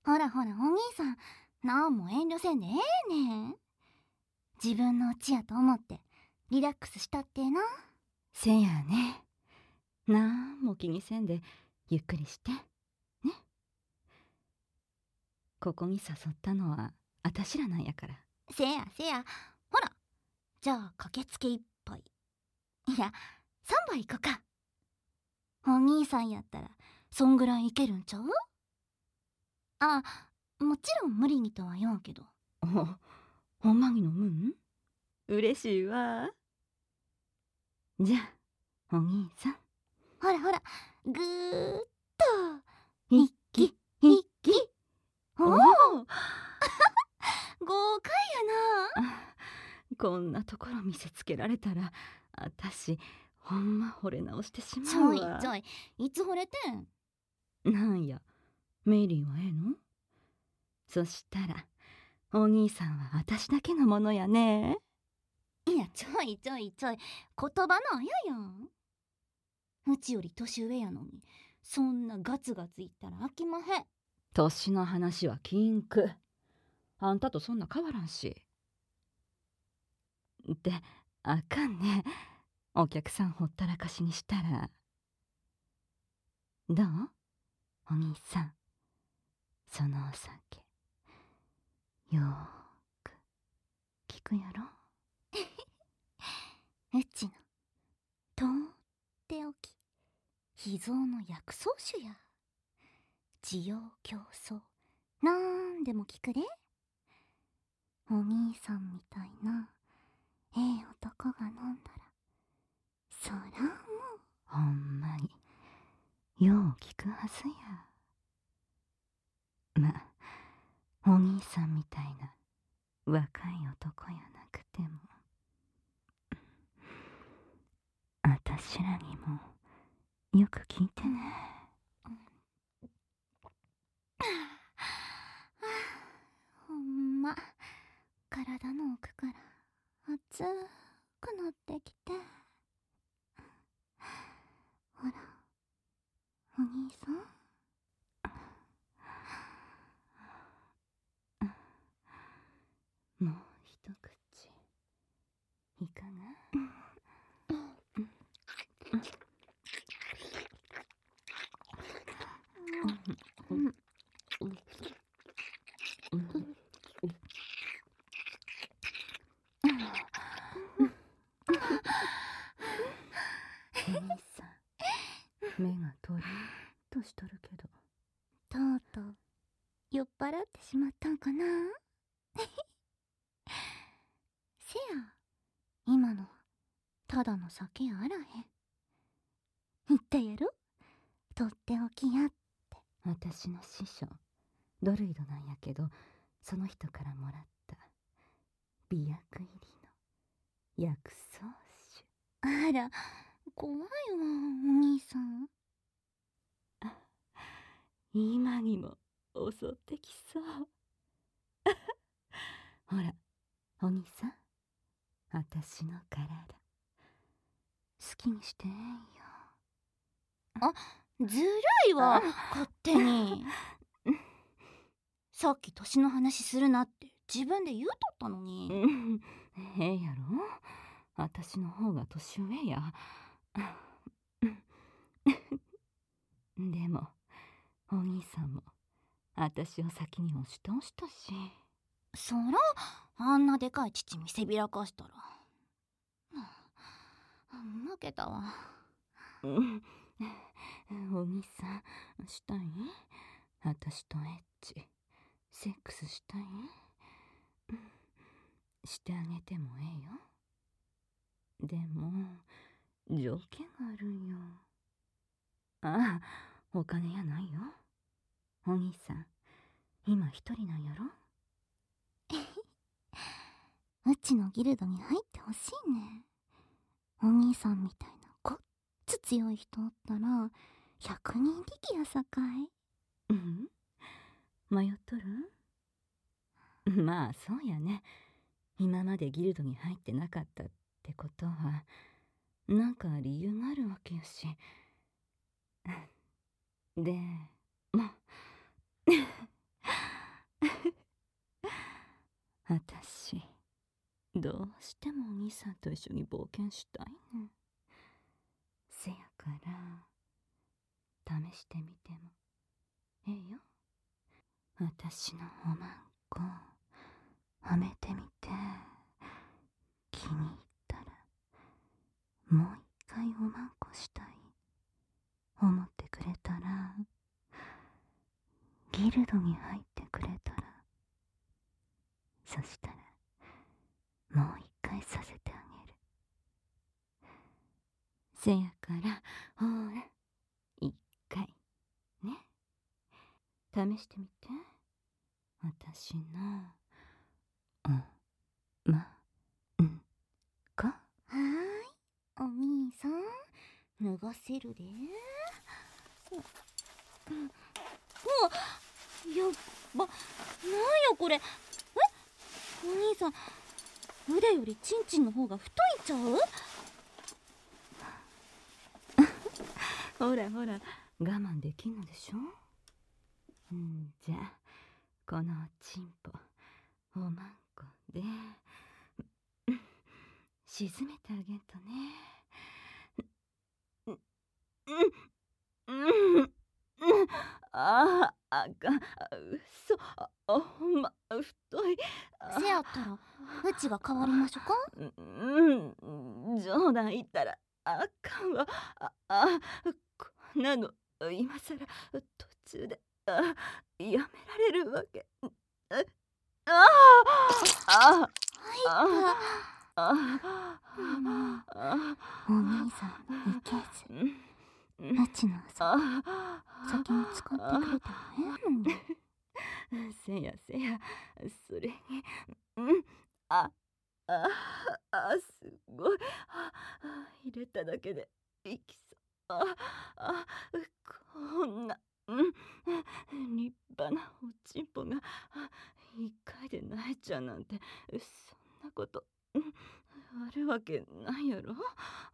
ほらほらお兄さん、なんも遠慮せんでええねん。自分の家やと思ってリラックスしたってな。 せやね。なんも気にせんでゆっくりしてね。ここに誘ったのはあたしらなんやから。 せやせや。ほら、じゃあ駆けつけ一杯、いや3杯行こか。お兄さんやったらそんぐらいいけるんちゃう？あ、もちろん無理にとは言わんけど。 ほんまに飲むん？嬉しいわ。じゃあお兄さん、 ほらほら、ぐーっと一気一気。おお、 おお豪快やな。 こんなところ見せつけられたらあたしほんま惚れ直してしちょいまうわ。 ちょい、いつ惚れてん？ なんや、メイリーはええの？そしたらお兄さんはあたしだけのものやね。 いや、ちょいちょいちょい、言葉のあややん。うちより年上やのに、そんなガツガツ言ったら飽きまへん。 年の話は禁句。あんたとそんな変わらんし。ってあかんね。お客さんほったらかしにしたら。どう？お兄さん、そのお酒よーく聞くやろ？ うちのとっておき秘蔵の薬草酒や。滋養強壮、なんでも聞くで。お兄さんみたいなええ男が飲んだら、そらもほんまによう聞くはずや。ま、お兄さんみたいな若い男やなくても、あたしらにもよく聞いてね。 ほんま体の奥から熱くなってきて。ほらお兄さん、 もう一口いかが？お兄さん、目がとりーっとしとるけど。 とうとう酔っ払ってしまったんかな。せや、今のはただの酒やあらへん。言ったやろ、とっておきやって。 私の師匠ドルイドなんやけど、その人からもらった美薬入りの薬草酒。 あら、怖いわお兄さん。 今にも襲ってきそう。ほらお兄さん、私の体好きにしてええんよ。 ずるいわ、勝手に。さっき年の話するなって自分で言うとったのに。 ええやろ、私の方が年上や。でもお兄さんも私を先に押し通したし。 そらあんなでかい父見せびらかしたら、負けたわ。 お兄さんしたい？私とエッチセックスしたい？してあげてもええよ。でも条件があるんよ。ああ、お金やないよ。お兄さん今一人なんやろ？ うちのギルドに入ってほしいね。お兄さんみたいなごっつ強い人おったら100人力やさかい。 うん、迷っとる？まあそうやね。今までギルドに入ってなかったってことはなんか理由があるわけやし。でも私どうしてもお兄さんと一緒に冒険したいね。せやから試してみてもええよ。私のおまんこはめてみて、気に入ったらもう一回おまんこしたい思ってくれたら、ギルドに入ってくれたら、そしたらもう一回させてあげる。せやからほら一回ね、試してみて。私のおまんこ。 はーい、お兄さん脱がせるで。やっば、なんやこれ。お兄さん、腕よりチンチンの方が太いんちゃう？ ほらほら、我慢できんのでしょ。じゃあこのチンポおまんこで沈めてあげんとね。あかん、嘘、ほんま太い。 せやったらうちが代わりましょか。 冗談言ったらあかんわ。こんなの今さら途中でやめられるわけ。 お兄さんいけず、うちの朝先に使ってくれたらええのに。 せやせや、それにすごい。入れただけでいきそう。こんな立派なおちんぽが一回で泣いちゃうなんて、そんなことあるわけないやろ。 ま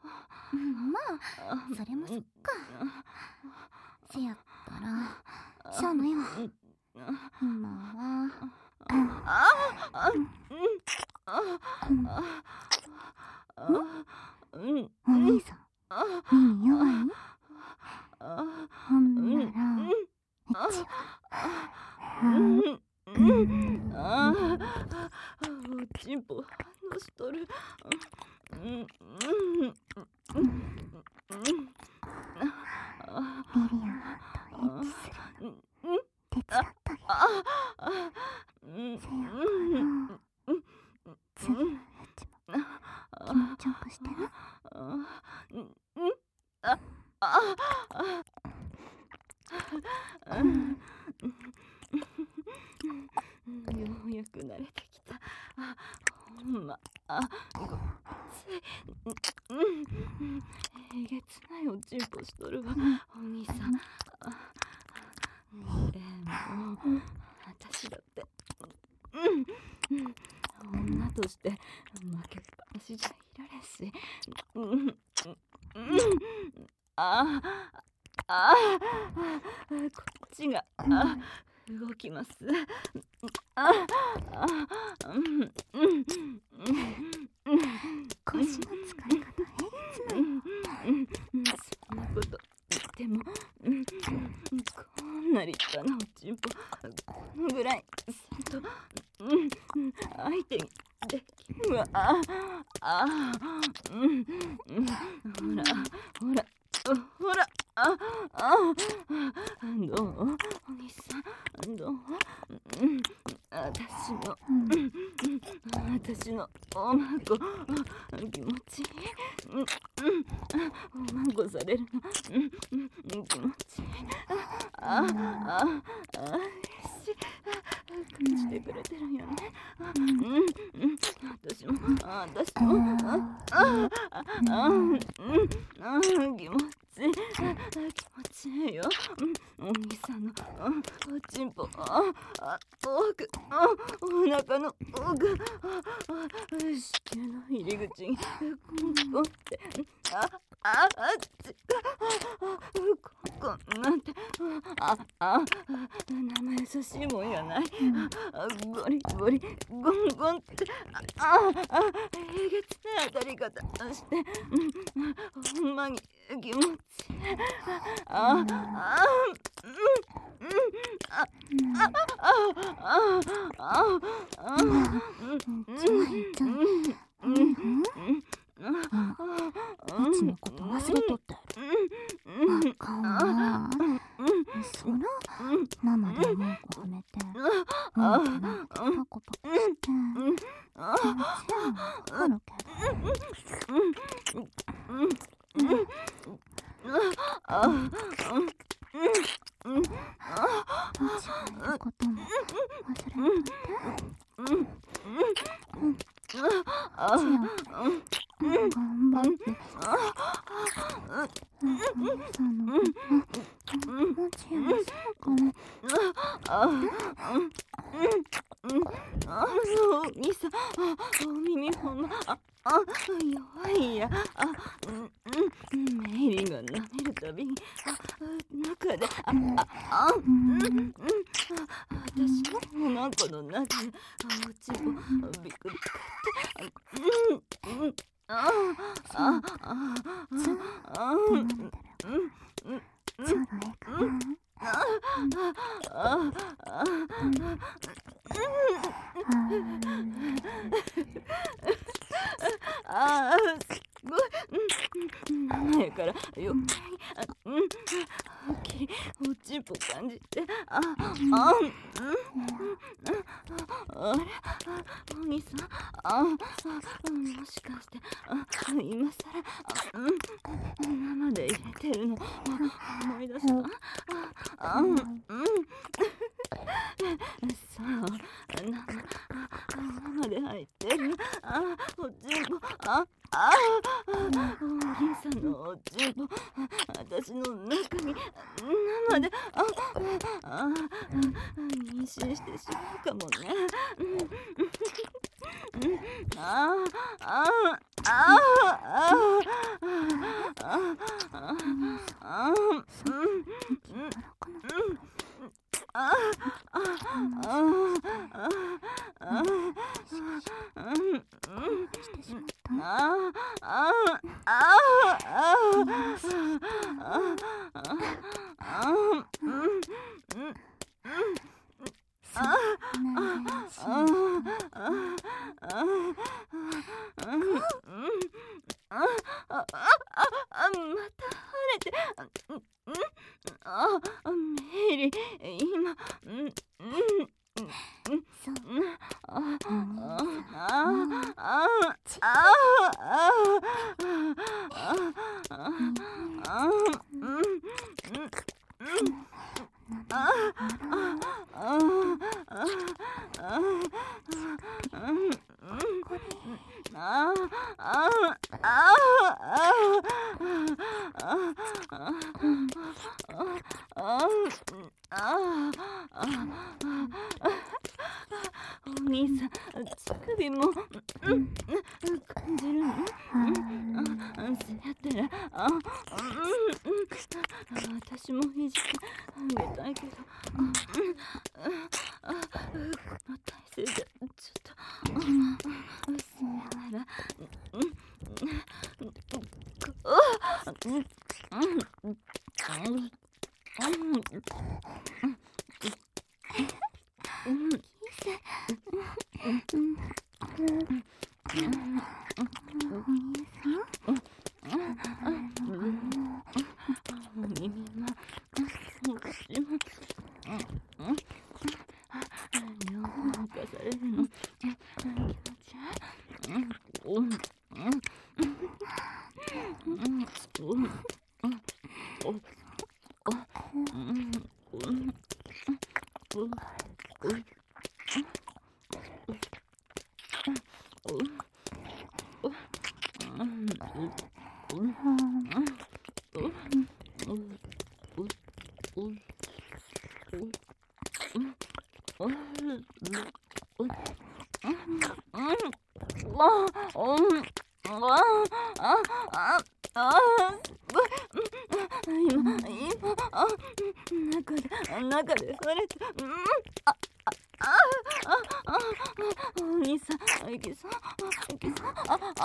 あそれもそっか。せやったらしゃあないわ。今はお兄さん耳弱い？ほんならうちおちんぽ反応しとる。 ミリアンとエッチするの手伝ってあげる。せやから次はうちも気持ちよくしてな。 ようやく慣れてきた。ほんまごっついえげつないおちんぽしとるわ、お兄さん。でも私だって女として負けっぱなしじゃいられんし。こっちが動きます。 腰の使い方つないよ。 そんなこと言ってもこんな立派なおちんぽこのぐらいせんと相手にできんわ。ほらほらほら、どうお兄さん、どう？私のおまんこ気持ちいい。おまんこされるの気持ちいい。嬉しい。感じてくれてるんよね。私も気持ちいい。気持ちいいよ。お兄さんのおちんぽ奥、お腹の奥、子宮の入り口にコンって、こんなんて、生優しいもんやない。ゴリゴリ、ゴンゴンって、えげつない当たり方して、ほんまに気持ちいい。 いつのこと忘れとったやろ。あかんわ。そら生で文句はめてうんけなんてパコパコして気持ちやんわかるけどうちがいることも忘れんとって千秋頑張ってお兄さんのこともちやするからお兄さん、お耳ほんま弱いや。メイリンが舐めるたびに中で私もおまんこの中でおちぼビクビクってちょっと舐めてるちょうどいいかなすごい生やから余計にはっきりおちぼ感じてあれお兄さんもしかして今さら生で入れてるの思い出したそう生で入ってるおちぼお兄さんのおちぼ私の中に生で妊娠してしまうかもねしてしまったまた晴れてメリー今そうお兄さん、乳首も感じるの？せやったら私もいじってあげたいけどこの体勢じゃちょっとそれなら中で触れて、お兄さん、行きそう、行きそう、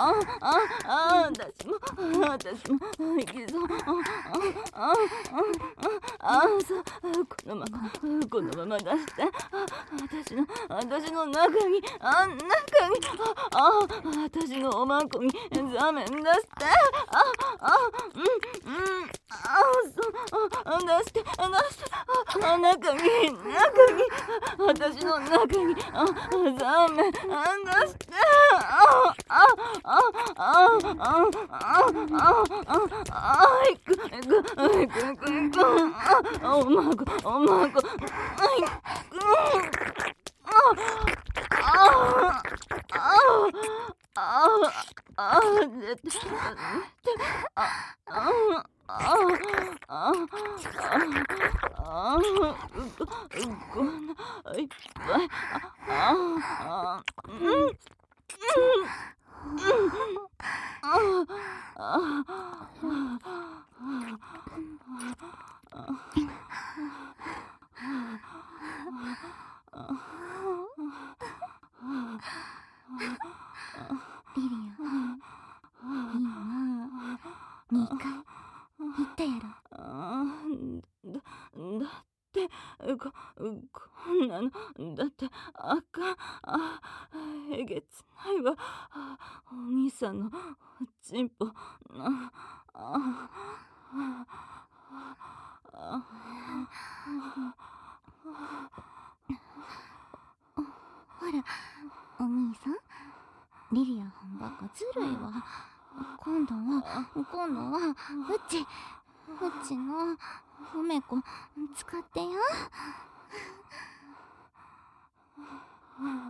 私も行きそう、そう、このまま出して、私の中に、私のおまこに座面出して、そう、出して、中に、私の中に、座面出して、おまこ、いっぱい、 リリア、今2回言ったやろ。 だってこんなのだってあかん、えげつないわ。お兄さんのチンポほら、お兄さん、リリアほんバカずるいわ。今度はうちの梅子使ってや。